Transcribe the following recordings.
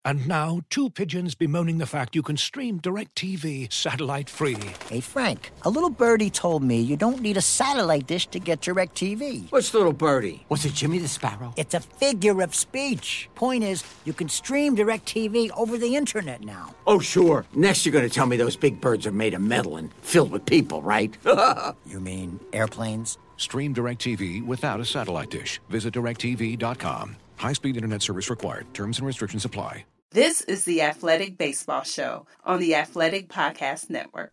And now, two pigeons bemoaning the fact you can stream DirecTV satellite-free. Hey, Frank, a little birdie told me you don't need a satellite dish to get DirecTV. What's little birdie? Was it Jimmy the Sparrow? It's a figure of speech. Point is, you can stream DirecTV over the internet now. Oh, sure. Next you're going to tell me those big birds are made of metal and filled with people, right? You mean airplanes? Stream DirecTV without a satellite dish. Visit DirecTV.com. High-speed internet service required. Terms and restrictions apply. This is the Athletic Baseball Show on the Athletic Podcast Network.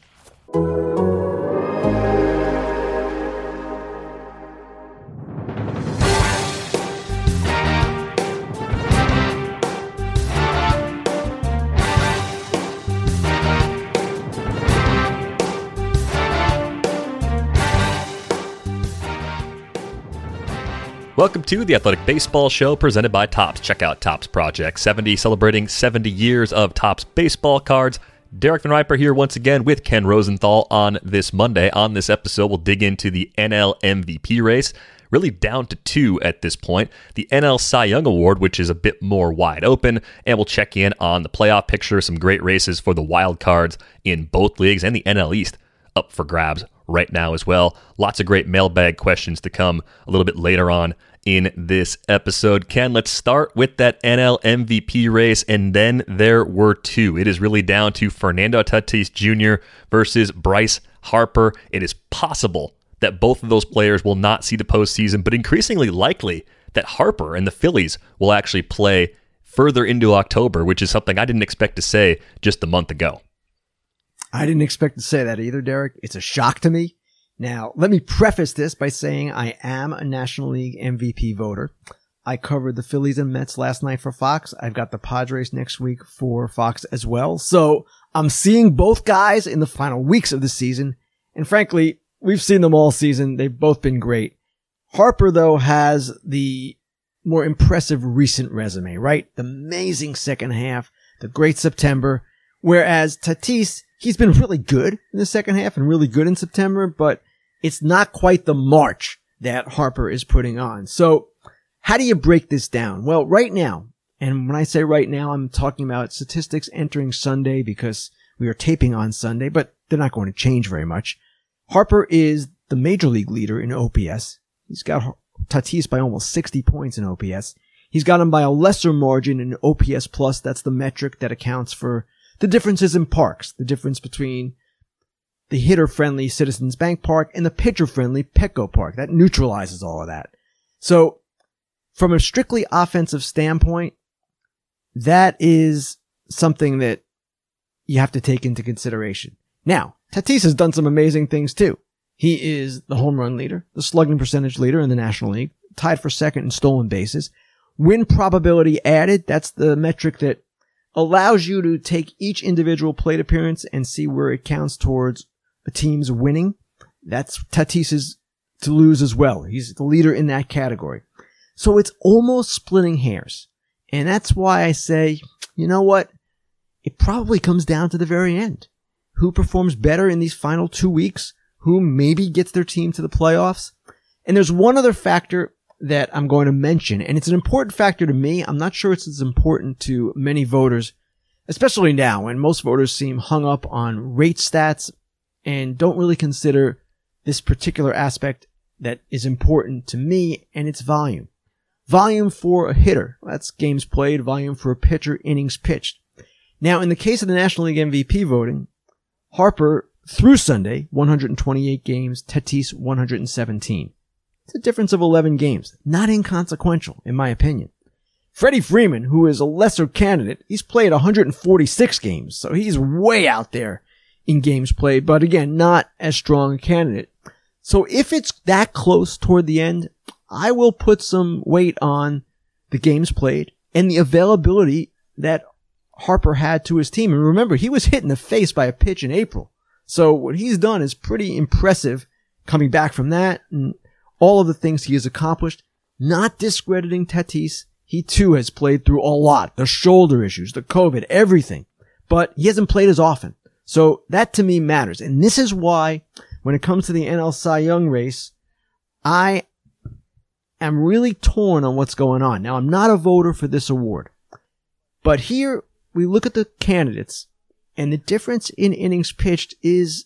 Welcome to the Athletic Baseball Show presented by Topps. Check out Topps Project 70, celebrating 70 years of Topps baseball cards. Derek Van Riper here once again with Ken Rosenthal on this Monday. On this episode, we'll dig into the NL MVP race, really down to two at this point. The NL Cy Young Award, which is a bit more wide open, and we'll check in on the playoff picture, some great races for the wild cards in both leagues, and the NL East up for grabs right now as well. Lots of great mailbag questions to come a little bit later on in this episode. Ken, let's start with that NL MVP race, and then there were two. It is really down to Fernando Tatis Jr. versus Bryce Harper. It is possible that both of those players will not see the postseason, but increasingly likely that Harper and the Phillies will actually play further into October, which is something I didn't expect to say just a month ago. I didn't expect to say that either, Derek. It's a shock to me. Now, let me preface this by saying I am a National League MVP voter. I covered the Phillies and Mets last night for Fox. I've got the Padres next week for Fox as well. So I'm seeing both guys in the final weeks of the season. And frankly, we've seen them all season. They've both been great. Harper, though, has the more impressive recent resume, right? The amazing second half, the great September. Whereas Tatis, he's been really good in the second half and really good in September, but it's not quite the march that Harper is putting on. So how do you break this down? Well, right now, and when I say right now, I'm talking about statistics entering Sunday because we are taping on Sunday, but they're not going to change very much. Harper is the major league leader in OPS. He's got Tatis by almost 60 points in OPS. He's got him by a lesser margin in OPS plus. That's the metric that accounts for the differences in parks, the difference between the hitter-friendly Citizens Bank Park and the pitcher-friendly Petco Park. That neutralizes all of that. So, from a strictly offensive standpoint, that is something that you have to take into consideration. Now, Tatis has done some amazing things too. He is the home run leader, the slugging percentage leader in the National League, tied for second in stolen bases. Win probability added, that's the metric that allows you to take each individual plate appearance and see where it counts towards a team's winning. That's Tatis's to lose as well. He's the leader in that category. So it's almost splitting hairs. And that's why I say, you know what? It probably comes down to the very end. Who performs better in these final 2 weeks? Who maybe gets their team to the playoffs? And there's one other factor that I'm going to mention, and it's an important factor to me. I'm not sure it's as important to many voters, especially now when most voters seem hung up on rate stats and don't really consider this particular aspect that is important to me, and it's volume. Volume for a hitter, that's games played. Volume for a pitcher, innings pitched. Now, in the case of the National League MVP voting, Harper, through Sunday, 128 games, Tatis 117. It's a difference of 11 games. Not inconsequential, in my opinion. Freddie Freeman, who is a lesser candidate, he's played 146 games, so he's way out there in games played, but again, not as strong a candidate. So if it's that close toward the end, I will put some weight on the games played and the availability that Harper had to his team. And remember, he was hit in the face by a pitch in April. So what he's done is pretty impressive coming back from that and all of the things he has accomplished. Not discrediting Tatis. He too has played through a lot. The shoulder issues, the COVID, everything. But he hasn't played as often. So that to me matters. And this is why when it comes to the NL Cy Young race, I am really torn on what's going on. Now, I'm not a voter for this award. But here we look at the candidates, and the difference in innings pitched is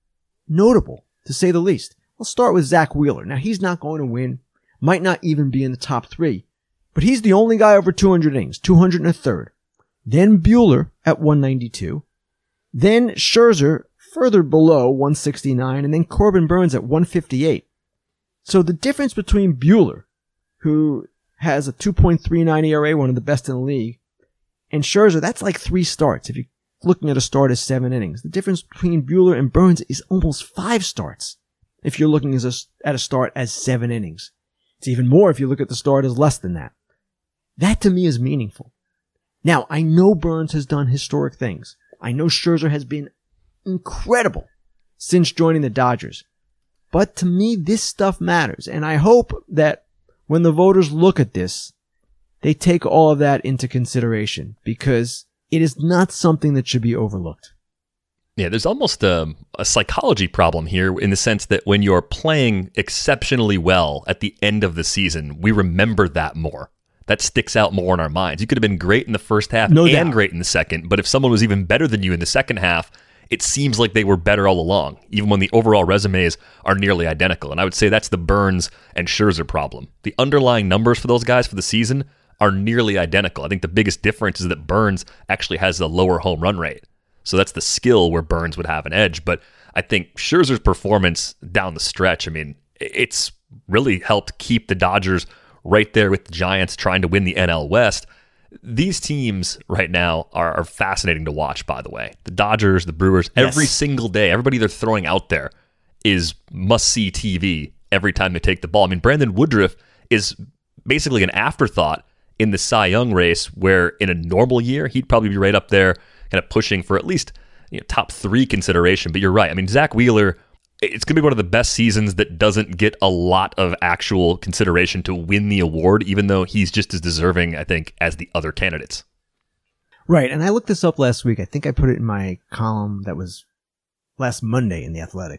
notable, to say the least. I'll start with Zach Wheeler. Now, he's not going to win, might not even be in the top 3, but he's the only guy over 200 innings, 203rd. Then Buehler at 192. Then Scherzer further below 169, and then Corbin Burnes at 158. So the difference between Buehler, who has a 2.39 ERA, one of the best in the league, and Scherzer, that's like 3 starts. If you're looking at a start as 7 innings, the difference between Buehler and Burnes is almost 5 starts. If you're looking at a start as 7 innings, it's even more if you look at the start as less than that. That to me is meaningful. Now, I know Burnes has done historic things. I know Scherzer has been incredible since joining the Dodgers. But to me, this stuff matters. And I hope that when the voters look at this, they take all of that into consideration, because it is not something that should be overlooked. Yeah, there's almost a psychology problem here in the sense that when you're playing exceptionally well at the end of the season, we remember that more. That sticks out more in our minds. You could have been great in the first half and great in the second, but if someone was even better than you in the second half, it seems like they were better all along, even when the overall resumes are nearly identical. And I would say that's the Burnes and Scherzer problem. The underlying numbers for those guys for the season are nearly identical. I think the biggest difference is that Burnes actually has a lower home run rate. So that's the skill where Burnes would have an edge. But I think Scherzer's performance down the stretch, I mean, it's really helped keep the Dodgers right there with the Giants trying to win the NL West. These teams right now are fascinating to watch, by the way. The Dodgers, the Brewers, every single day, everybody they're throwing out there is must-see TV every time they take the ball. I mean, Brandon Woodruff is basically an afterthought in the Cy Young race, where in a normal year, he'd probably be right up there kind of pushing for at least top 3 consideration. But you're right. I mean, Zach Wheeler, it's going to be one of the best seasons that doesn't get a lot of actual consideration to win the award, even though he's just as deserving, I think, as the other candidates. Right, and I looked this up last week. I think I put it in my column that was last Monday in The Athletic.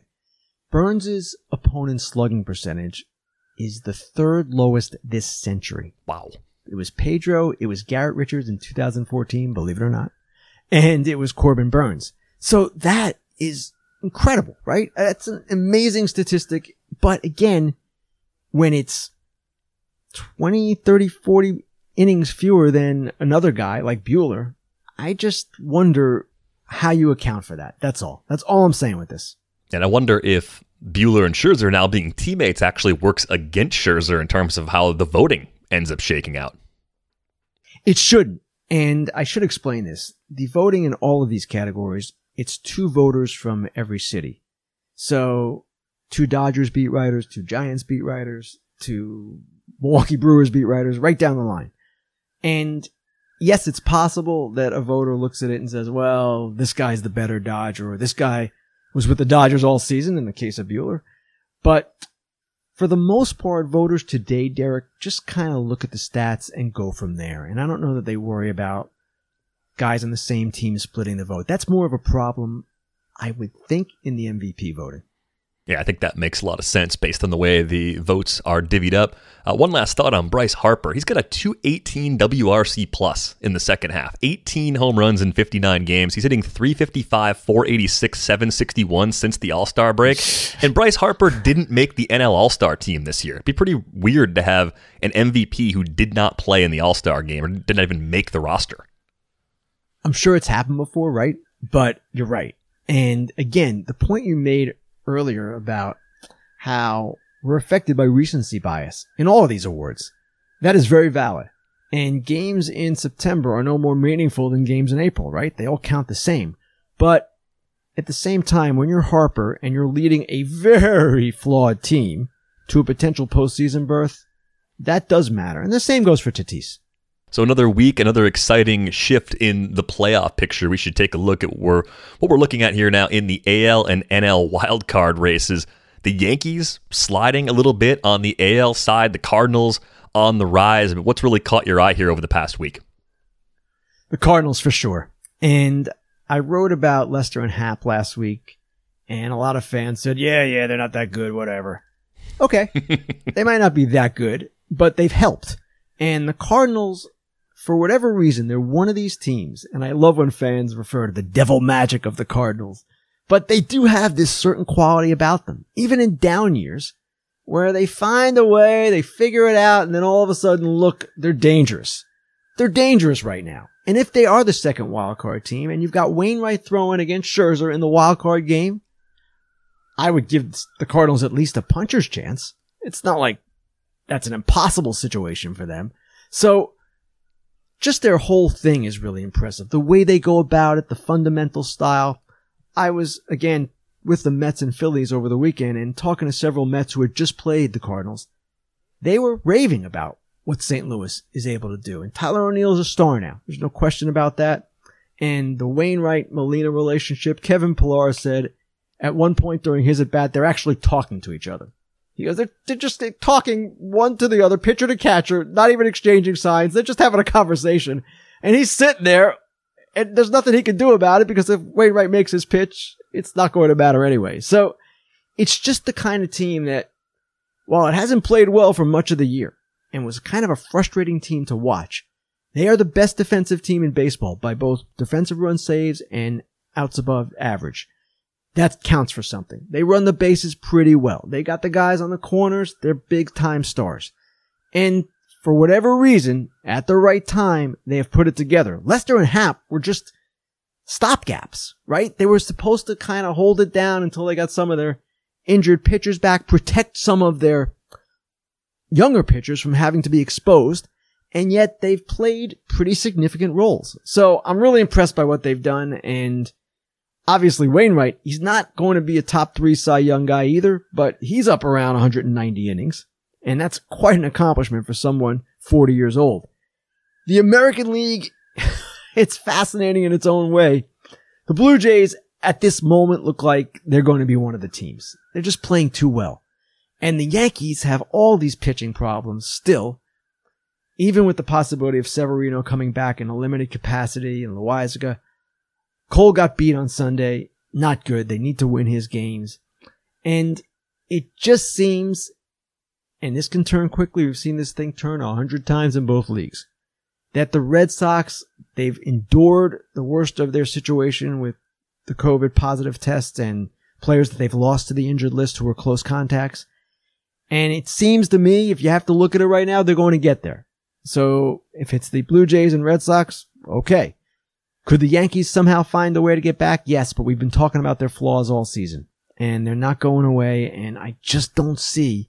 Burnes' opponent's slugging percentage is the 3rd lowest this century. Wow. It was Pedro, it was Garrett Richards in 2014, believe it or not, and it was Corbin Burnes. So that is incredible, right? That's an amazing statistic. But again, when it's 20, 30, 40 innings fewer than another guy like Buehler, I just wonder how you account for that. That's all. That's all I'm saying with this. And I wonder if Buehler and Scherzer now being teammates actually works against Scherzer in terms of how the voting ends up shaking out. It shouldn't. And I should explain this. The voting in all of these categories, it's 2 voters from every city. So 2 Dodgers beat writers, 2 Giants beat writers, 2 Milwaukee Brewers beat writers, right down the line. And yes, it's possible that a voter looks at it and says, well, this guy's the better Dodger, or this guy was with the Dodgers all season in the case of Buehler. But for the most part, voters today, Derek, just kind of look at the stats and go from there. And I don't know that they worry about guys on the same team splitting the vote. That's more of a problem, I would think, in the MVP voting. Yeah, I think that makes a lot of sense based on the way the votes are divvied up. One last thought on Bryce Harper. He's got a 218 WRC plus in the second half. 18 home runs in 59 games. He's hitting 355, 486, 761 since the All-Star break. And Bryce Harper didn't make the NL All-Star team this year. It'd be pretty weird to have an MVP who did not play in the All-Star game or didn't even make the roster. I'm sure it's happened before, right? But you're right. And again, the point you made earlier about how we're affected by recency bias in all of these awards, that is very valid. And games in September are no more meaningful than games in April, right? They all count the same. But at the same time, when you're Harper and you're leading a very flawed team to a potential postseason berth, that does matter. And the same goes for Tatis. So another week, another exciting shift in the playoff picture. We should take a look at what we're looking at here now in the AL and NL wildcard races. The Yankees sliding a little bit on the AL side, the Cardinals on the rise. I mean, what's really caught your eye here over the past week? The Cardinals for sure. And I wrote about Lester and Happ last week, and a lot of fans said, yeah, they're not that good, whatever. Okay, they might not be that good, but they've helped. And the Cardinals, for whatever reason, they're one of these teams, and I love when fans refer to the devil magic of the Cardinals, but they do have this certain quality about them, even in down years, where they find a way, they figure it out, and then all of a sudden, look, they're dangerous. They're dangerous right now. And if they are the second wildcard team, and you've got Wainwright throwing against Scherzer in the wildcard game, I would give the Cardinals at least a puncher's chance. It's not like that's an impossible situation for them. So, just their whole thing is really impressive. The way they go about it, the fundamental style. I was, again, with the Mets and Phillies over the weekend and talking to several Mets who had just played the Cardinals. They were raving about what St. Louis is able to do. And Tyler O'Neill is a star now. There's no question about that. And the Wainwright-Molina relationship, Kevin Pillar said at one point during his at-bat, they're actually talking to each other. He goes, they're just talking one to the other, pitcher to catcher, not even exchanging signs. They're just having a conversation. And he's sitting there, and there's nothing he can do about it because if Wainwright makes his pitch, it's not going to matter anyway. So it's just the kind of team that, while it hasn't played well for much of the year and was kind of a frustrating team to watch, they are the best defensive team in baseball by both defensive run saves and outs above average. That counts for something. They run the bases pretty well. They got the guys on the corners. They're big-time stars. And for whatever reason, at the right time, they have put it together. Lester and Happ were just stopgaps, right? They were supposed to kind of hold it down until they got some of their injured pitchers back, protect some of their younger pitchers from having to be exposed, and yet they've played pretty significant roles. So I'm really impressed by what they've done, and obviously Wainwright, he's not going to be a top 3 Cy Young guy either, but he's up around 190 innings, and that's quite an accomplishment for someone 40 years old. The American League, it's fascinating in its own way. The Blue Jays at this moment look like they're going to be one of the teams. They're just playing too well. And the Yankees have all these pitching problems still, even with the possibility of Severino coming back in a limited capacity and Loaizaga. Cole got beat on Sunday. Not good. They need to win his games. And it just seems, and this can turn quickly, we've seen this thing turn 100 times in both leagues, that the Red Sox, they've endured the worst of their situation with the COVID positive tests and players that they've lost to the injured list who were close contacts. And it seems to me, if you have to look at it right now, they're going to get there. So if it's the Blue Jays and Red Sox, okay. Could the Yankees somehow find a way to get back? Yes, but we've been talking about their flaws all season. And they're not going away, and I just don't see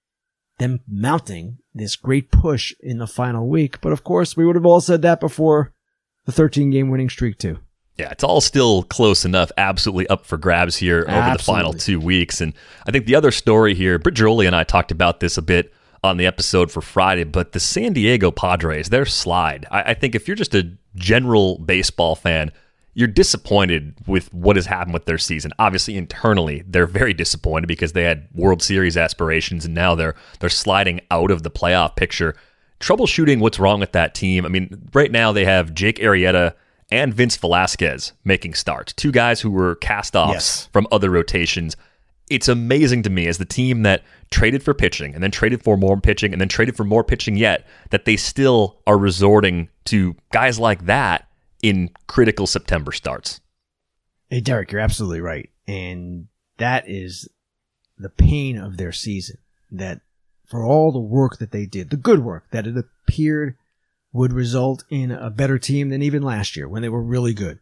them mounting this great push in the final week. But of course, we would have all said that before the 13-game winning streak too. Yeah, it's all still close enough, absolutely up for grabs here over the final 2 weeks. And I think the other story here, Britt Giroli and I talked about this a bit on the episode for Friday, but the San Diego Padres, their slide. I think if you're just a general baseball fan, you're disappointed with what has happened with their season. Obviously, internally, they're very disappointed because they had World Series aspirations, and now they're sliding out of the playoff picture. Troubleshooting what's wrong with that team. I mean, right now they have Jake Arrieta and Vince Velasquez making starts. 2 guys who were cast-offs from other rotations. It's amazing to me as the team that traded for pitching and then traded for more pitching and then traded for more pitching yet, that they still are resorting to guys like that in critical September starts. Hey, Derek, you're absolutely right. And that is the pain of their season. That for all the work that they did, the good work that it appeared would result in a better team than even last year when they were really good,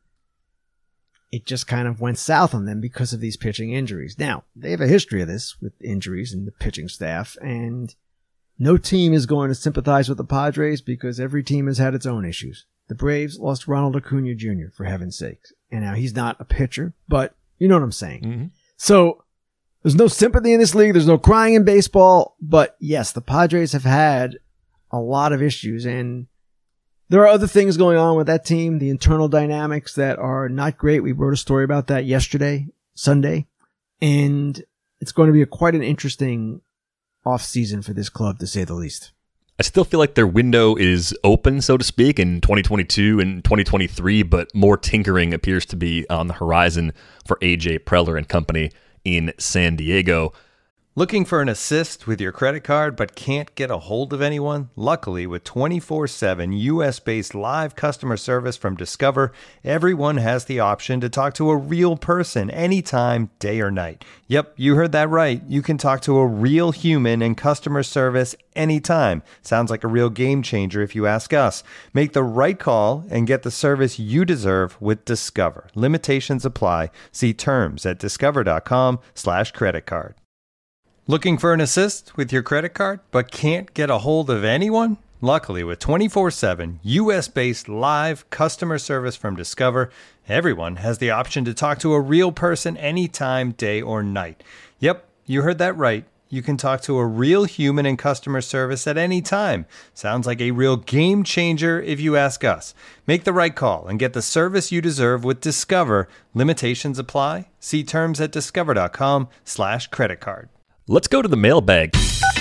it just kind of went south on them because of these pitching injuries. Now, they have a history of this with injuries in the pitching staff, and no team is going to sympathize with the Padres because every team has had its own issues. The Braves lost Ronald Acuna Jr., for heaven's sake. And now he's not a pitcher, but you know what I'm saying. Mm-hmm. So there's no sympathy in this league. There's no crying in baseball. But yes, the Padres have had a lot of issues, and there are other things going on with that team, the internal dynamics that are not great. We wrote a story about that yesterday, Sunday, and it's going to be quite an interesting off-season for this club, to say the least. I still feel like their window is open, so to speak, in 2022 and 2023, but more tinkering appears to be on the horizon for AJ Preller and company in San Diego. Looking for an assist with your credit card but can't get a hold of anyone? Luckily, with 24/7 US-based live customer service from Discover, everyone has the option to talk to a real person anytime, day or night. Yep, you heard that right. You can talk to a real human in customer service anytime. Sounds like a real game changer if you ask us. Make the right call and get the service you deserve with Discover. Limitations apply. See terms at discover.com/creditcard. Looking for an assist with your credit card but can't get a hold of anyone? Luckily, with 24/7 US-based live customer service from Discover, everyone has the option to talk to a real person anytime, day or night. Yep, you heard that right. You can talk to a real human in customer service at any time. Sounds like a real game changer if you ask us. Make the right call and get the service you deserve with Discover. Limitations apply. See terms at discover.com/creditcard. Let's go to the mailbag.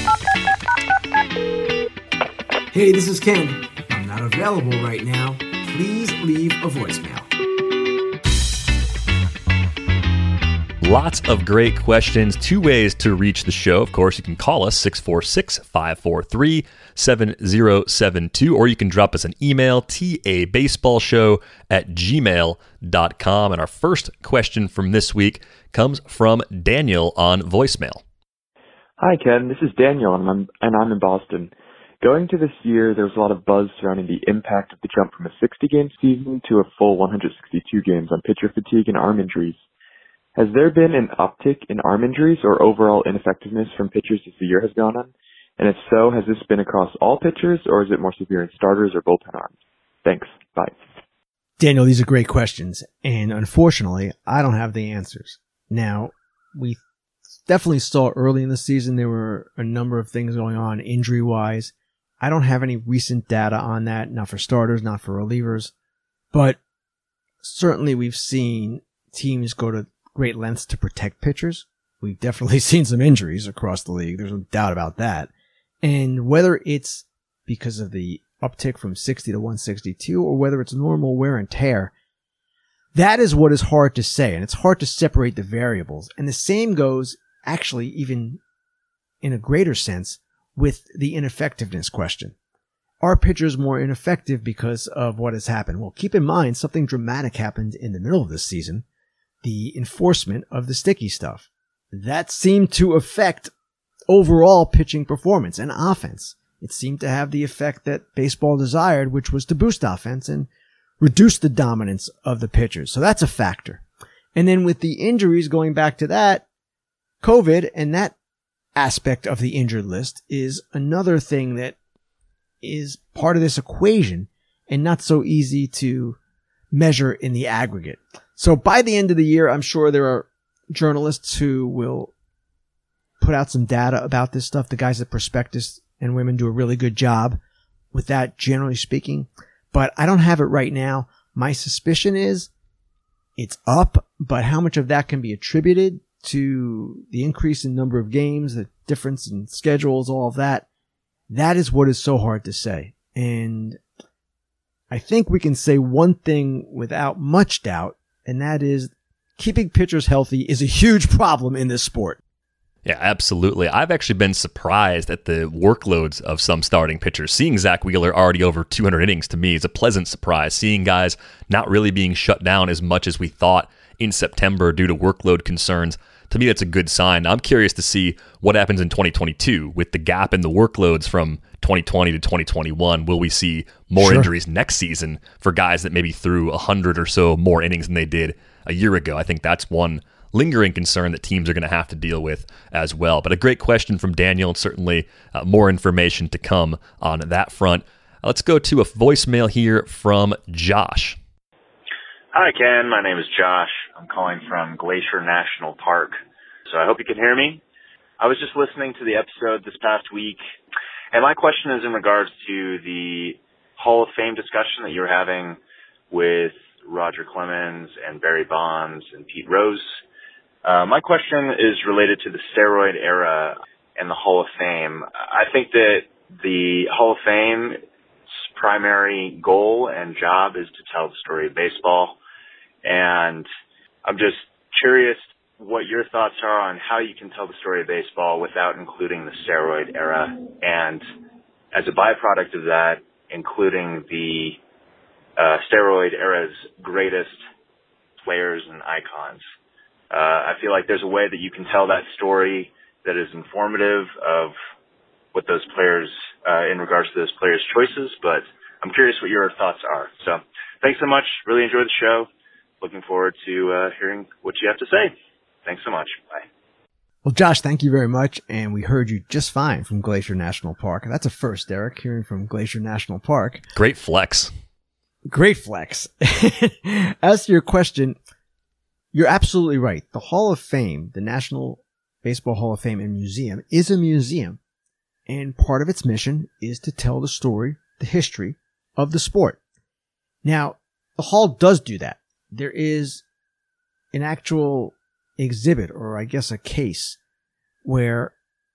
Hey, this is Ken. I'm not available right now. Please leave a voicemail. Lots of great questions. 2 ways to reach the show. Of course, you can call us 646-543-7072, or you can drop us an email, tabaseballshow@gmail.com. And our first question from this week comes from Daniel on voicemail. Hi, Ken. This is Daniel, and I'm in Boston. Going to this year, there was a lot of buzz surrounding the impact of the jump from a 60-game season to a full 162 games on pitcher fatigue and arm injuries. Has there been an uptick in arm injuries or overall ineffectiveness from pitchers as the year has gone on? And if so, has this been across all pitchers, or is it more severe in starters or bullpen arms? Thanks. Bye. Daniel, these are great questions, and unfortunately, I don't have the answers. Now, we definitely saw early in the season there were a number of things going on injury-wise. I don't have any recent data on that, not for starters, not for relievers, but certainly we've seen teams go to great lengths to protect pitchers. We've definitely seen some injuries across the league. There's no doubt about that. And whether it's because of the uptick from 60 to 162 or whether it's normal wear and tear, that is what is hard to say. And it's hard to separate the variables. And the same goes actually even in a greater sense with the ineffectiveness question. Are pitchers more ineffective because of what has happened? Well, keep in mind something dramatic happened in the middle of this season. The enforcement of the sticky stuff. That seemed to affect overall pitching performance and offense. It seemed to have the effect that baseball desired, which was to boost offense and reduce the dominance of the pitchers. So that's a factor. And then with the injuries, going back to that, COVID and that aspect of the injured list is another thing that is part of this equation and not so easy to measure in the aggregate. So by the end of the year, I'm sure there are journalists who will put out some data about this stuff. The guys at Prospectus and Women do a really good job with that, generally speaking. But I don't have it right now. My suspicion is it's up, but how much of that can be attributed to the increase in number of games, the difference in schedules, all of that, that is what is so hard to say. And I think we can say one thing without much doubt, and that is keeping pitchers healthy is a huge problem in this sport. Yeah, absolutely. I've actually been surprised at the workloads of some starting pitchers. Seeing Zach Wheeler already over 200 innings to me is a pleasant surprise. Seeing guys not really being shut down as much as we thought in September due to workload concerns, to me that's a good sign. I'm curious to see what happens in 2022 with the gap in the workloads from 2020 to 2021. Will we see more injuries next season for guys that maybe threw 100 or so more innings than they did a year ago? I think that's one lingering concern that teams are going to have to deal with as well. But a great question from Daniel, and certainly more information to come on that front. Let's go to a voicemail here from Josh. Hi, Ken. My name is Josh. I'm calling from Glacier National Park, so I hope you can hear me. I was just listening to the episode this past week, and my question is in regards to the Hall of Fame discussion that you're having with Roger Clemens and Barry Bonds and Pete Rose. My question is related to the steroid era and the Hall of Fame. I think that the Hall of Fame's primary goal and job is to tell the story of baseball. And I'm just curious what your thoughts are on how you can tell the story of baseball without including the steroid era, and as a byproduct of that, including the steroid era's greatest players and icons. I feel like there's a way that you can tell that story that is informative of what those players, in regards to those players' choices, but I'm curious what your thoughts are. So thanks so much. Really enjoyed the show. Looking forward to hearing what you have to say. Thanks so much. Bye. Well, Josh, thank you very much. And we heard you just fine from Glacier National Park. That's a first, Derek, hearing from Glacier National Park. Great flex. Great flex. As to your question, you're absolutely right. The Hall of Fame, the National Baseball Hall of Fame and Museum, is a museum. And part of its mission is to tell the story, the history of the sport. Now, the Hall does do that. There is an actual exhibit, or I guess a case, where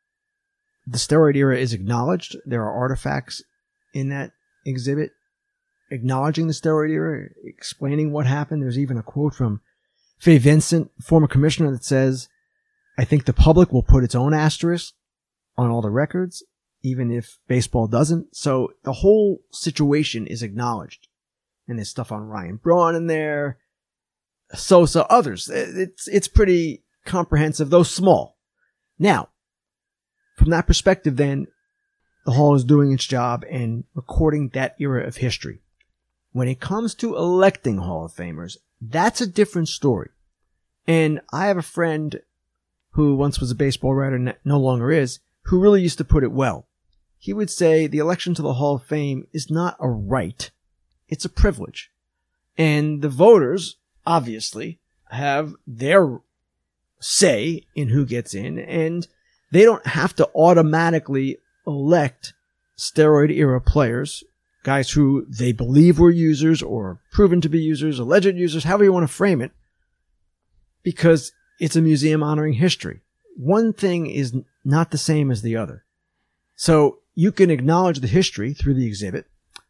the steroid era is acknowledged. There are artifacts in that exhibit acknowledging the steroid era, explaining what happened. There's even a quote from Fay Vincent, former commissioner, that says, "I think the public will put its own asterisk on all the records, even if baseball doesn't." So the whole situation is acknowledged. And there's stuff on Ryan Braun in there. So others. It's pretty comprehensive, though small. Now, from that perspective, then, the Hall is doing its job and recording that era of history. When it comes to electing Hall of Famers, that's a different story. And I have a friend who once was a baseball writer, no longer is, who really used to put it well. He would say the election to the Hall of Fame is not a right, it's a privilege. And the voters, obviously, have their say in who gets in, and they don't have to automatically elect steroid era players, guys who they believe were users or proven to be users, alleged users, however you want to frame it, because it's a museum honoring history. One thing is not the same as the other. So you can acknowledge the history through the exhibit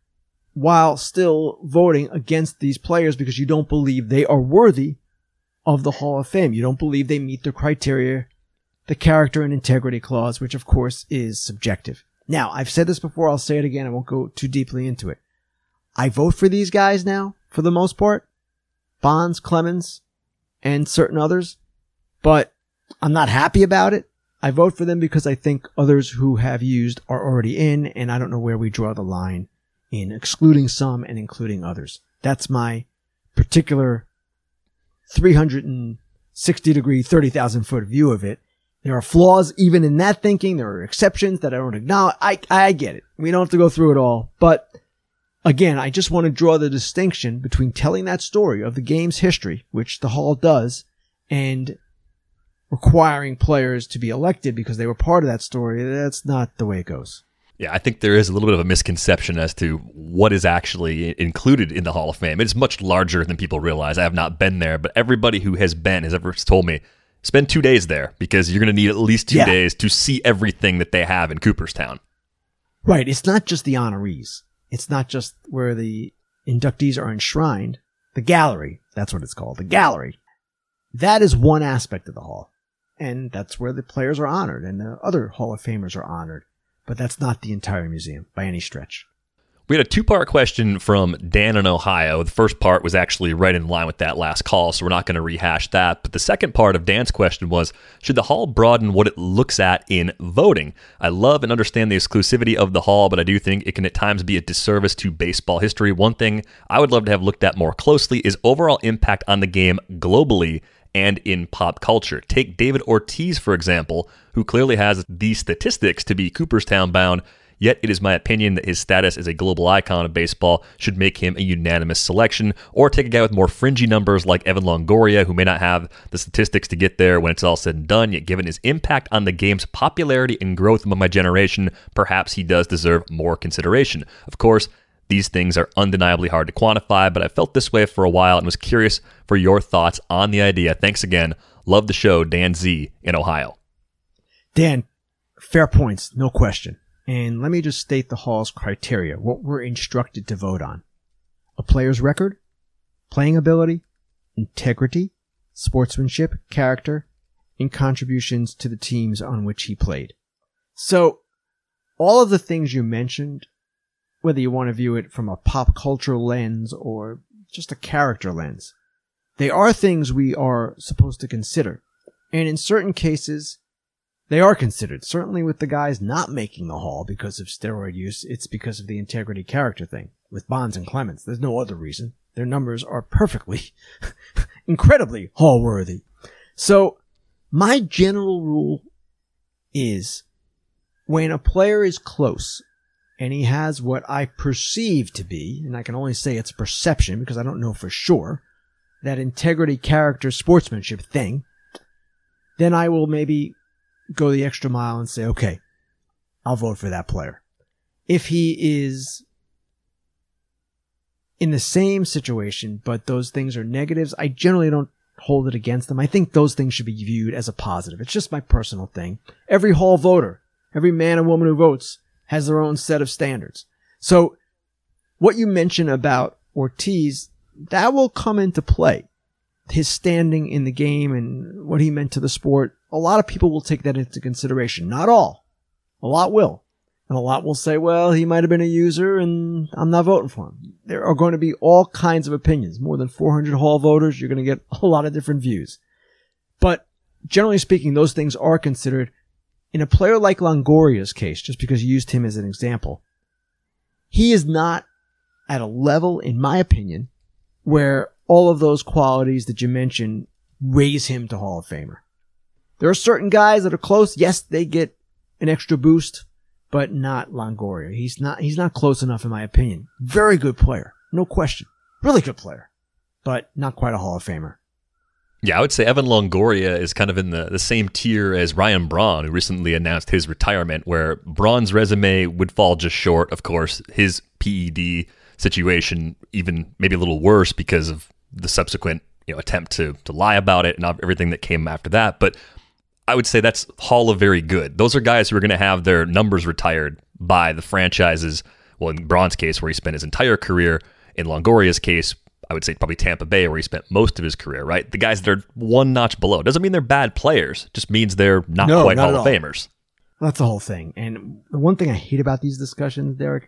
while still voting against these players because you don't believe they are worthy of the Hall of Fame. You don't believe they meet the criteria, the character and integrity clause, which of course is subjective. Now, I've said this before, I'll say it again, I won't go too deeply into it. I vote for these guys now, for the most part. Bonds, Clemens, and certain others. But I'm not happy about it. I vote for them because I think others who have used are already in, and I don't know where we draw the line in excluding some and including others. That's my particular 360-degree, 30,000-foot view of it. There are flaws even in that thinking. There are exceptions that I don't acknowledge. I get it. We don't have to go through it all. But again, I just want to draw the distinction between telling that story of the game's history, which the Hall does, and requiring players to be elected because they were part of that story. That's not the way it goes. Yeah, I think there is a little bit of a misconception as to what is actually included in the Hall of Fame. It's much larger than people realize. I have not been there, but everybody who has been has ever told me, spend 2 days there because you're going to need at least 2 days to see everything that they have in Cooperstown. Right. It's not just the honorees. It's not just where the inductees are enshrined. The gallery, that's what it's called, the gallery. That is one aspect of the Hall. And that's where the players are honored and the other Hall of Famers are honored. But that's not the entire museum by any stretch. We had a two-part question from Dan in Ohio. The first part was actually right in line with that last call, so we're not going to rehash that. But the second part of Dan's question was, should the Hall broaden what it looks at in voting? I love and understand the exclusivity of the Hall, but I do think it can at times be a disservice to baseball history. One thing I would love to have looked at more closely is overall impact on the game globally and in pop culture. Take David Ortiz, for example, who clearly has the statistics to be Cooperstown bound, yet it is my opinion that his status as a global icon of baseball should make him a unanimous selection. Or take a guy with more fringy numbers like Evan Longoria, who may not have the statistics to get there when it's all said and done, yet given his impact on the game's popularity and growth among my generation, perhaps he does deserve more consideration. Of course, these things are undeniably hard to quantify, but I felt this way for a while and was curious for your thoughts on the idea. Thanks again. Love the show, Dan Z in Ohio. Dan, fair points, no question. And let me just state the Hall's criteria, what we're instructed to vote on. A player's record, playing ability, integrity, sportsmanship, character, and contributions to the teams on which he played. So, all of the things you mentioned, whether you want to view it from a pop culture lens or just a character lens, they are things we are supposed to consider. And in certain cases, they are considered. Certainly with the guys not making the Hall because of steroid use, it's because of the integrity character thing. With Bonds and Clemens, there's no other reason. Their numbers are perfectly, incredibly Hall-worthy. So, my general rule is when a player is close and he has what I perceive to be, and I can only say it's perception because I don't know for sure, that integrity, character, sportsmanship thing, then I will maybe go the extra mile and say, okay, I'll vote for that player. If he is in the same situation, but those things are negatives, I generally don't hold it against them. I think those things should be viewed as a positive. It's just my personal thing. Every Hall voter, every man and woman who votes has their own set of standards. So what you mentioned about Ortiz, that will come into play. His standing in the game and what he meant to the sport. A lot of people will take that into consideration. Not all. A lot will. And a lot will say, well, he might have been a user and I'm not voting for him. There are going to be all kinds of opinions. More than 400 Hall voters, you're going to get a lot of different views. But generally speaking, those things are considered. In a player like Longoria's case, just because you used him as an example, he is not at a level, in my opinion, where all of those qualities that you mentioned raise him to Hall of Famer. There are certain guys that are close. Yes, they get an extra boost, but not Longoria. He's not close enough in my opinion. Very good player. No question. Really good player, but not quite a Hall of Famer. Yeah, I would say Evan Longoria is kind of in the same tier as Ryan Braun, who recently announced his retirement, where Braun's resume would fall just short. Of course, his PED situation even maybe a little worse because of the subsequent attempt to lie about it and everything that came after that. But I would say that's Hall of Very Good. Those are guys who are going to have their numbers retired by the franchises. Well, in Braun's case, where he spent his entire career. In Longoria's case, I would say probably Tampa Bay, where he spent most of his career, right? The guys that are one notch below. Doesn't mean they're bad players. Just means they're not quite Hall of Famers. That's the whole thing. And the one thing I hate about these discussions, Derek,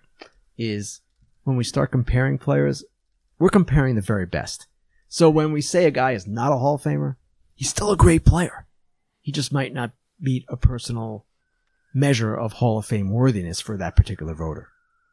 is when we start comparing players, we're comparing the very best. So when we say a guy is not a Hall of Famer, he's still a great player. He just might not meet a personal measure of Hall of Fame worthiness for that particular voter.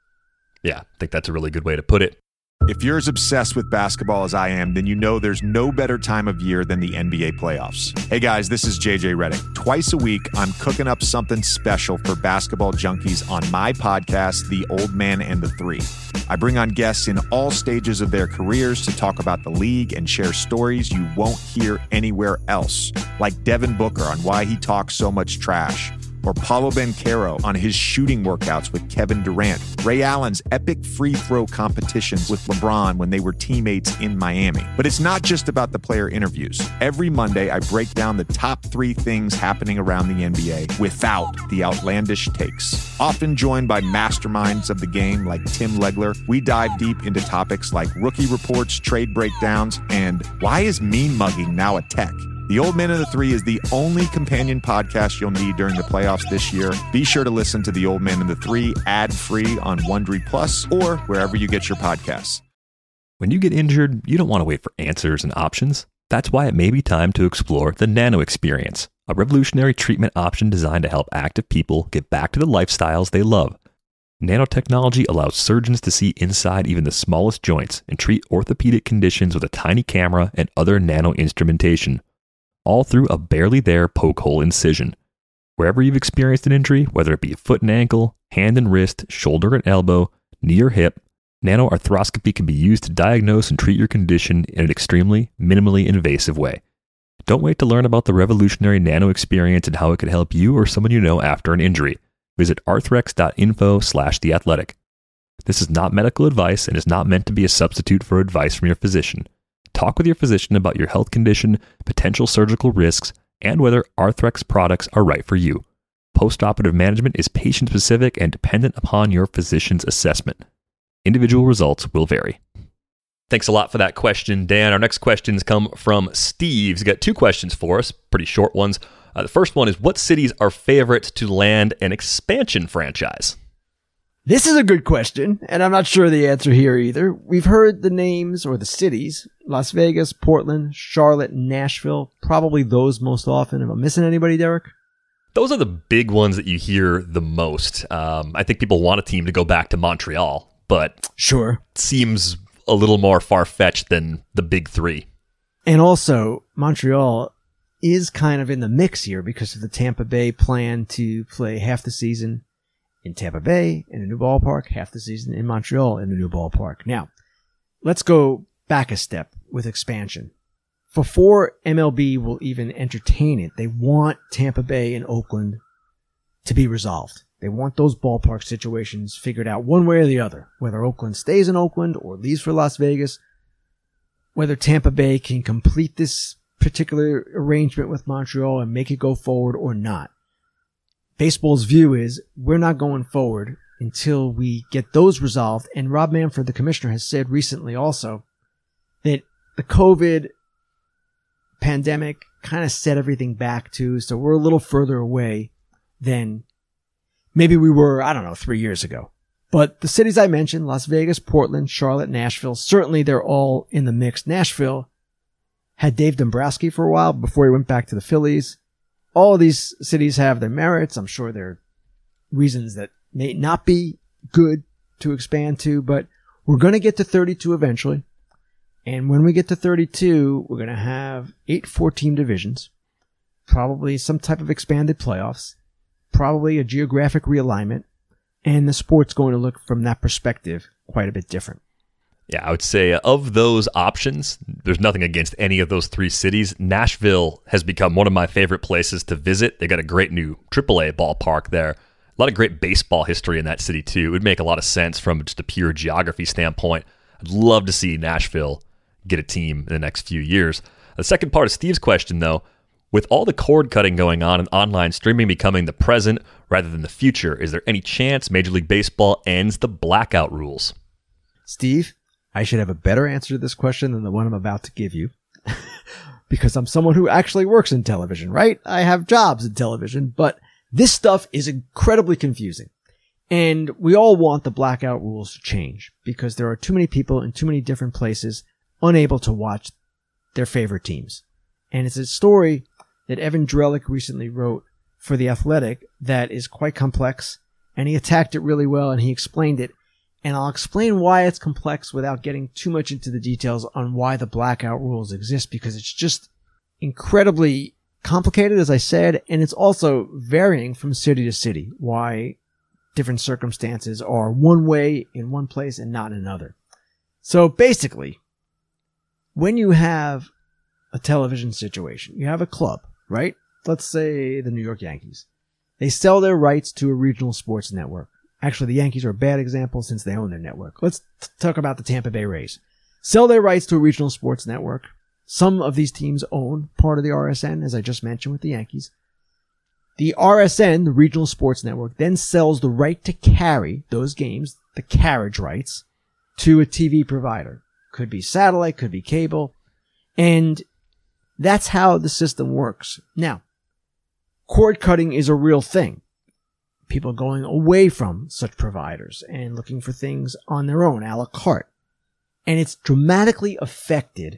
Yeah, I think that's a really good way to put it. If you're as obsessed with basketball as I am, then you know there's no better time of year than the NBA playoffs. Hey guys, this is JJ Redick. Twice a week, I'm cooking up something special for basketball junkies on my podcast, The Old Man and the Three. I bring on guests in all stages of their careers to talk about the league and share stories you won't hear anywhere else, like Devin Booker on why he talks so much trash, or Paolo Banchero on his shooting workouts with Kevin Durant, Ray Allen's epic free throw competitions with LeBron when they were teammates in Miami. But it's not just about the player interviews. Every Monday, I break down the top 3 things happening around the NBA without the outlandish takes. Often joined by masterminds of the game like Tim Legler, we dive deep into topics like rookie reports, trade breakdowns, and why is mean mugging now a tech? The Old Man and the Three is the only companion podcast you'll need during the playoffs this year. Be sure to listen to The Old Man and the Three ad-free on Wondery Plus or wherever you get your podcasts. When you get injured, you don't want to wait for answers and options. That's why it may be time to explore the Nano Experience, a revolutionary treatment option designed to help active people get back to the lifestyles they love. Nanotechnology allows surgeons to see inside even the smallest joints and treat orthopedic conditions with a tiny camera and other nano instrumentation, all through a barely there poke hole incision. Wherever you've experienced an injury, whether it be a foot and ankle, hand and wrist, shoulder and elbow, knee or hip, nanoarthroscopy can be used to diagnose and treat your condition in an extremely, minimally invasive way. Don't wait to learn about the revolutionary Nano Experience and how it could help you or someone you know after an injury. Visit arthrex.info/theathletic. This is not medical advice and is not meant to be a substitute for advice from your physician. Talk with your physician about your health condition, potential surgical risks, and whether Arthrex products are right for you. Postoperative management is patient-specific and dependent upon your physician's assessment. Individual results will vary. Thanks a lot for that question, Dan. Our next questions come from Steve. He's got 2 questions for us, pretty short ones. The first one is, what cities are favorites to land an expansion franchise? This is a good question, and I'm not sure the answer here either. We've heard the names or the cities: Las Vegas, Portland, Charlotte, Nashville. Probably those most often. Am I missing anybody, Derek? Those are the big ones that you hear the most. I think people want a team to go back to Montreal, but sure, it seems a little more far-fetched than the big 3. And also, Montreal is kind of in the mix here because of the Tampa Bay plan to play half the season in Tampa Bay in a new ballpark, half the season in Montreal in a new ballpark. Now, let's go back a step with expansion. Before MLB will even entertain it, they want Tampa Bay and Oakland to be resolved. They want those ballpark situations figured out one way or the other, whether Oakland stays in Oakland or leaves for Las Vegas, whether Tampa Bay can complete this particular arrangement with Montreal and make it go forward or not. Baseball's view is we're not going forward until we get those resolved. And Rob Manfred, the commissioner, has said recently also that the COVID pandemic kind of set everything back too. So we're a little further away than maybe we were, 3 years ago. But the cities I mentioned, Las Vegas, Portland, Charlotte, Nashville, certainly they're all in the mix. Nashville had Dave Dombrowski for a while before he went back to the Phillies. All of these cities have their merits. I'm sure there are reasons that may not be good to expand to, but we're going to get to 32 eventually. And when we get to 32, we're going to have 8 4-team divisions, probably some type of expanded playoffs, probably a geographic realignment, and the sport's going to look from that perspective quite a bit different. Yeah, I would say of those options, there's nothing against any of those 3 cities. Nashville has become one of my favorite places to visit. They got a great new AAA ballpark there. A lot of great baseball history in that city, too. It would make a lot of sense from just a pure geography standpoint. I'd love to see Nashville get a team in the next few years. The second part of Steve's question, though, with all the cord cutting going on and online streaming becoming the present rather than the future, is there any chance Major League Baseball ends the blackout rules? Steve, I should have a better answer to this question than the one I'm about to give you. Because I'm someone who actually works in television, right? I have jobs in television, but this stuff is incredibly confusing. And we all want the blackout rules to change because there are too many people in too many different places unable to watch their favorite teams. And it's a story that Evan Drellick recently wrote for The Athletic that is quite complex, and he attacked it really well and he explained it. And I'll explain why it's complex without getting too much into the details on why the blackout rules exist, because it's just incredibly complicated, as I said, and it's also varying from city to city, why different circumstances are one way in one place and not in another. So basically, when you have a television situation, you have a club, right? Let's say the New York Yankees. They sell their rights to a regional sports network. Actually, the Yankees are a bad example since they own their network. Let's talk about the Tampa Bay Rays. Sell their rights to a regional sports network. Some of these teams own part of the RSN, as I just mentioned with the Yankees. The RSN, the regional sports network, then sells the right to carry those games, the carriage rights, to a TV provider. Could be satellite, could be cable. And that's how the system works. Now, cord cutting is a real thing. People going away from such providers and looking for things on their own, a la carte. And it's dramatically affected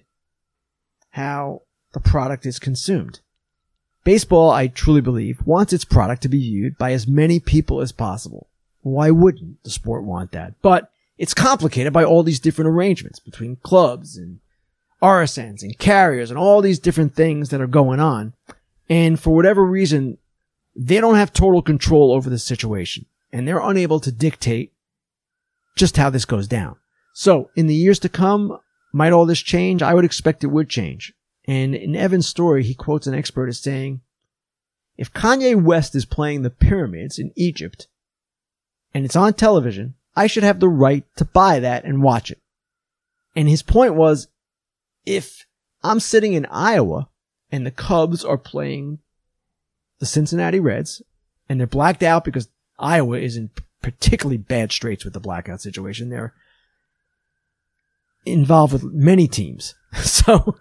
how the product is consumed. Baseball, I truly believe, wants its product to be viewed by as many people as possible. Why wouldn't the sport want that? But it's complicated by all these different arrangements between clubs and RSNs and carriers and all these different things that are going on. And for whatever reason, they don't have total control over the situation, and they're unable to dictate just how this goes down. So, in the years to come, might all this change? I would expect it would change. And in Evan's story, he quotes an expert as saying, if Kanye West is playing the pyramids in Egypt, and it's on television, I should have the right to buy that and watch it. And his point was, if I'm sitting in Iowa, and the Cubs are playing the Cincinnati Reds, and they're blacked out because Iowa is in particularly bad straits with the blackout situation there. involved with many teams. So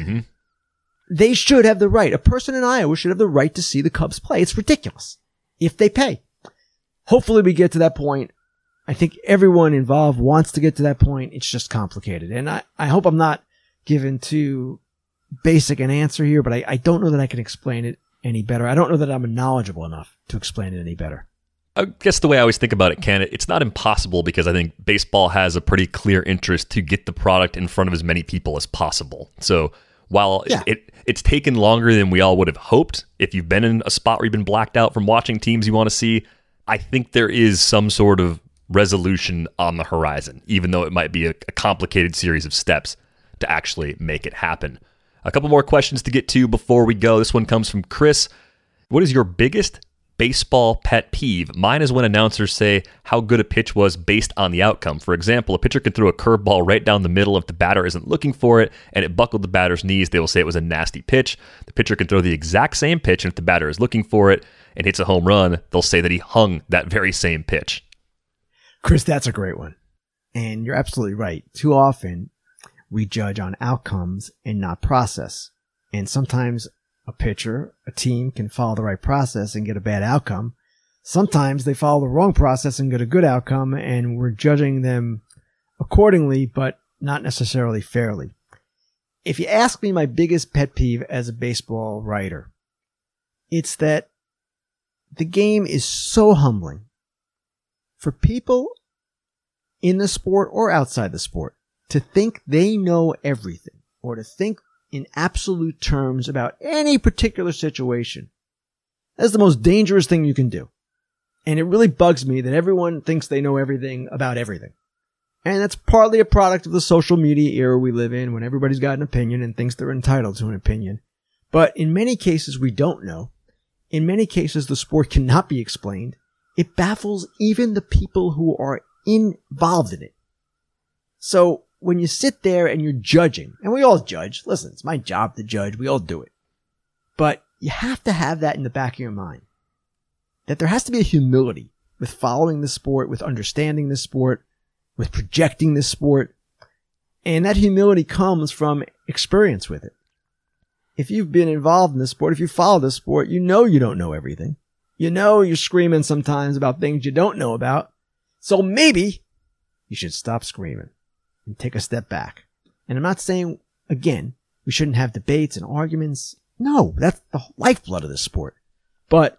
they should have the right. A person in Iowa should have the right to see the Cubs play. It's ridiculous if they pay. Hopefully we get to that point. I think everyone involved wants to get to that point. It's just complicated. And I hope I'm not given too basic an answer here, but I don't know that I can explain it any better. I don't know that I'm knowledgeable enough to explain it any better. I guess the way I always think about it, Ken, it's not impossible because I think baseball has a pretty clear interest to get the product in front of as many people as possible. So while it's taken longer than we all would have hoped, if you've been in a spot where you've been blacked out from watching teams you want to see, I think there is some sort of resolution on the horizon, even though it might be a complicated series of steps to actually make it happen. A couple more questions to get to before we go. This one comes from Chris. What is your biggest baseball pet peeve? Mine is when announcers say how good a pitch was based on the outcome. For example, a pitcher can throw a curveball right down the middle if the batter isn't looking for it and it buckled the batter's knees. They will say it was a nasty pitch. The pitcher can throw the exact same pitch, and if the batter is looking for it and hits a home run, they'll say that he hung that very same pitch. Chris, that's a great one. And you're absolutely right. Too often we judge on outcomes and not process. And sometimes a pitcher, a team can follow the right process and get a bad outcome. Sometimes they follow the wrong process and get a good outcome, and we're judging them accordingly, but not necessarily fairly. If you ask me my biggest pet peeve as a baseball writer, it's that the game is so humbling for people in the sport or outside the sport to think they know everything, or to think in absolute terms about any particular situation. That's the most dangerous thing you can do. And it really bugs me that everyone thinks they know everything about everything. And that's partly a product of the social media era we live in, when everybody's got an opinion and thinks they're entitled to an opinion. But in many cases, we don't know. In many cases, the sport cannot be explained. It baffles even the people who are involved in it. So when you sit there and you're judging, and we all judge, listen, it's my job to judge, we all do it. But you have to have that in the back of your mind, that there has to be a humility with following the sport, with understanding the sport, with projecting the sport. And that humility comes from experience with it. If you've been involved in the sport, if you follow the sport, you know you don't know everything. You know you're screaming sometimes about things you don't know about. So maybe you should stop screaming and take a step back. And I'm not saying, again, we shouldn't have debates and arguments. No, that's the lifeblood of the sport. But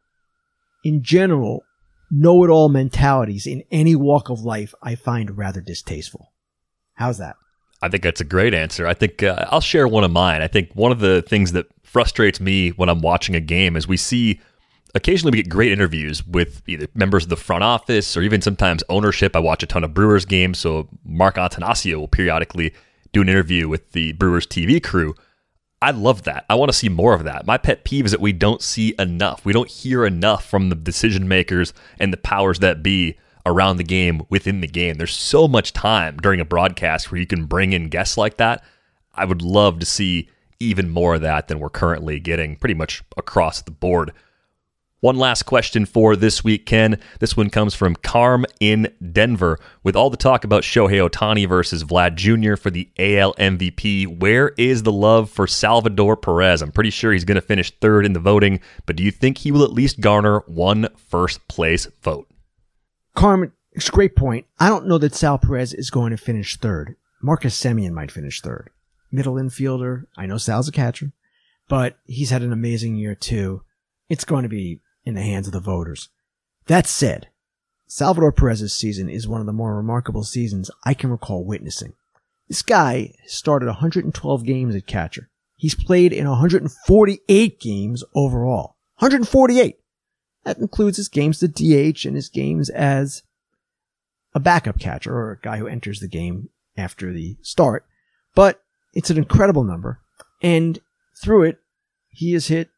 in general, know-it-all mentalities in any walk of life I find rather distasteful. How's that? I think that's a great answer. I think I'll share one of mine. I think one of the things that frustrates me when I'm watching a game is occasionally we get great interviews with either members of the front office or even sometimes ownership. I watch a ton of Brewers games, so Mark Attanasio will periodically do an interview with the Brewers TV crew. I love that. I want to see more of that. My pet peeve is that we don't see enough. We don't hear enough from the decision makers and the powers that be around the game, within the game. There's so much time during a broadcast where you can bring in guests like that. I would love to see even more of that than we're currently getting pretty much across the board. One last question for this week, Ken. This one comes from Carm in Denver. With all the talk about Shohei Ohtani versus Vlad Jr. for the AL MVP, where is the love for Salvador Perez? I'm pretty sure he's going to finish third in the voting, but do you think he will at least garner one first-place vote? Carm, it's a great point. I don't know that Sal Perez is going to finish third. Marcus Semien might finish third. Middle infielder. I know Sal's a catcher, but he's had an amazing year too. It's going to be in the hands of the voters. That said, Salvador Perez's season is one of the more remarkable seasons I can recall witnessing. This guy started 112 games at catcher. He's played in 148 games overall. 148! That includes his games to DH and his games as a backup catcher or a guy who enters the game after the start. But it's an incredible number. And through it, he has hit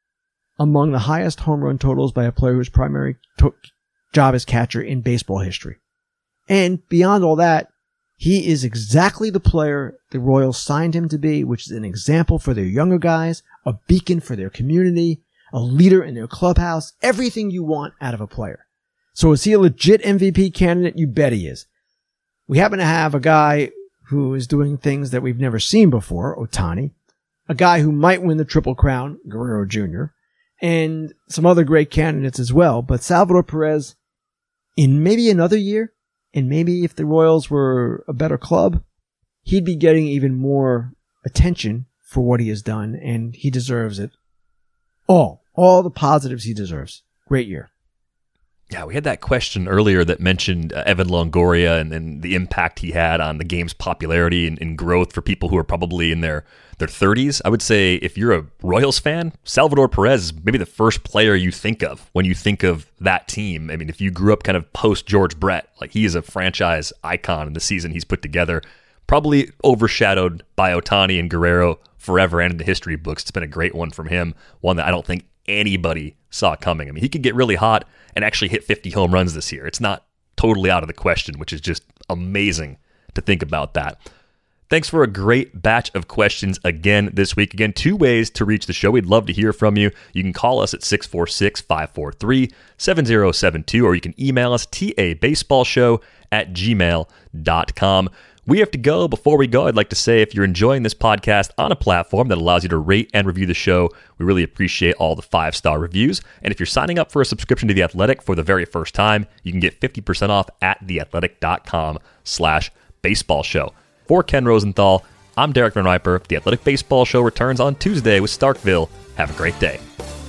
among the highest home run totals by a player whose primary job is catcher in baseball history. And beyond all that, he is exactly the player the Royals signed him to be, which is an example for their younger guys, a beacon for their community, a leader in their clubhouse, everything you want out of a player. So is he a legit MVP candidate? You bet he is. We happen to have a guy who is doing things that we've never seen before, Ohtani, a guy who might win the Triple Crown, Guerrero Jr., and some other great candidates as well. But Salvador Perez, in maybe another year, and maybe if the Royals were a better club, he'd be getting even more attention for what he has done, and he deserves it. All the positives he deserves. Great year. Yeah, we had that question earlier that mentioned Evan Longoria and the impact he had on the game's popularity and growth for people who are probably in their 30s. I would say if you're a Royals fan, Salvador Perez is maybe the first player you think of when you think of that team. I mean, if you grew up kind of post-George Brett, like he is a franchise icon in the season he's put together, probably overshadowed by Ohtani and Guerrero forever and in the history books. It's been a great one from him, one that I don't think anybody saw coming. I mean, he could get really hot and actually hit 50 home runs this year. It's not totally out of the question, which is just amazing to think about that. Thanks for a great batch of questions again this week. Again, 2 ways to reach the show. We'd love to hear from you. You can call us at 646-543-7072, or you can email us tabaseballshow@gmail.com. We have to go. Before we go, I'd like to say if you're enjoying this podcast on a platform that allows you to rate and review the show, we really appreciate all the 5-star reviews. And if you're signing up for a subscription to The Athletic for the very first time, you can get 50% off at theathletic.com/baseballshow. For Ken Rosenthal, I'm Derek Van Riper. The Athletic Baseball Show returns on Tuesday with Starkville. Have a great day.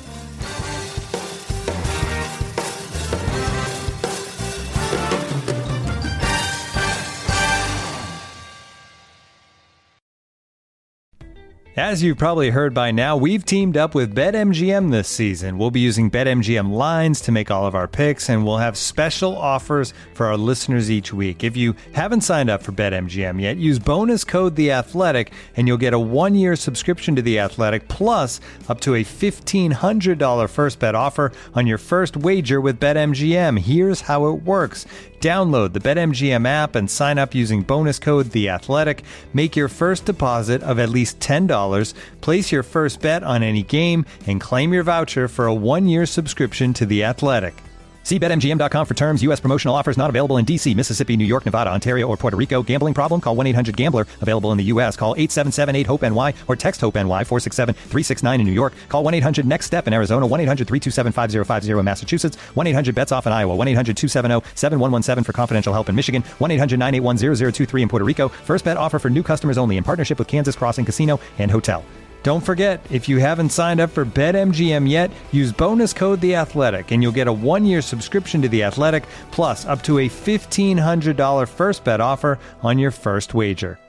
As you've probably heard by now, we've teamed up with BetMGM this season. We'll be using BetMGM lines to make all of our picks, and we'll have special offers for our listeners each week. If you haven't signed up for BetMGM yet, use bonus code The Athletic, and you'll get a 1-year subscription to The Athletic, plus up to a $1,500 first bet offer on your first wager with BetMGM. Here's how it works. Download the BetMGM app and sign up using bonus code The Athletic. Make your first deposit of at least $10. Place your first bet on any game and claim your voucher for a 1-year subscription to The Athletic. See BetMGM.com for terms. U.S. promotional offers not available in D.C., Mississippi, New York, Nevada, Ontario, or Puerto Rico. Gambling problem? Call 1-800-GAMBLER. Available in the U.S. Call 877-8-HOPE-NY or text HOPE-NY 467-369 in New York. Call 1-800-NEXT-STEP in Arizona. 1-800-327-5050 in Massachusetts. 1-800-BETS-OFF in Iowa. 1-800-270-7117 for confidential help in Michigan. 1-800-981-0023 in Puerto Rico. First bet offer for new customers only in partnership with Kansas Crossing Casino and Hotel. Don't forget, if you haven't signed up for BetMGM yet, use bonus code The Athletic, and you'll get a 1-year subscription to The Athletic, plus up to a $1,500 first bet offer on your first wager.